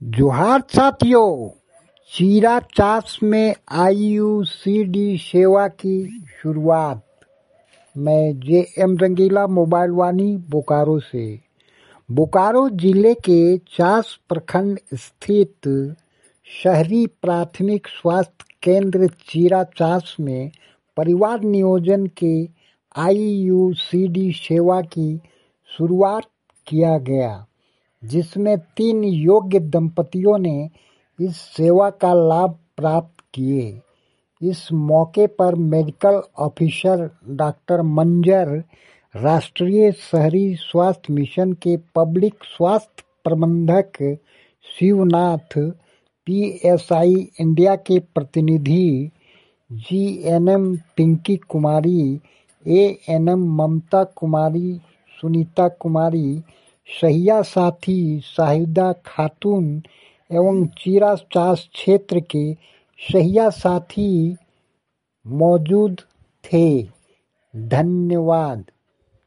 जोहार साथियों, चीरा चास में आईयूसीडी सेवा की शुरुआत। मैं जे.एम. रंगीला, मोबाइल वानी, बोकारो से। बोकारो जिले के चास प्रखंड स्थित शहरी प्राथमिक स्वास्थ्य केंद्र चीरा चास में परिवार नियोजन के आईयूसीडी सेवा की शुरुआत किया गया, जिसमें 3 योग्य दंपतियों ने इस सेवा का लाभ प्राप्त किए। इस मौके पर मेडिकल ऑफिसर डॉक्टर मंजर, राष्ट्रीय शहरी स्वास्थ्य मिशन के पब्लिक स्वास्थ्य प्रबंधक शिवनाथ, पीएसआई इंडिया के प्रतिनिधि जीएनएम पिंकी कुमारी, एएनएम ममता कुमारी, सुनीता कुमारी, सहिया साथी शाहिदा खातून एवं चीरा चास क्षेत्र के सहिया साथी मौजूद थे। धन्यवाद।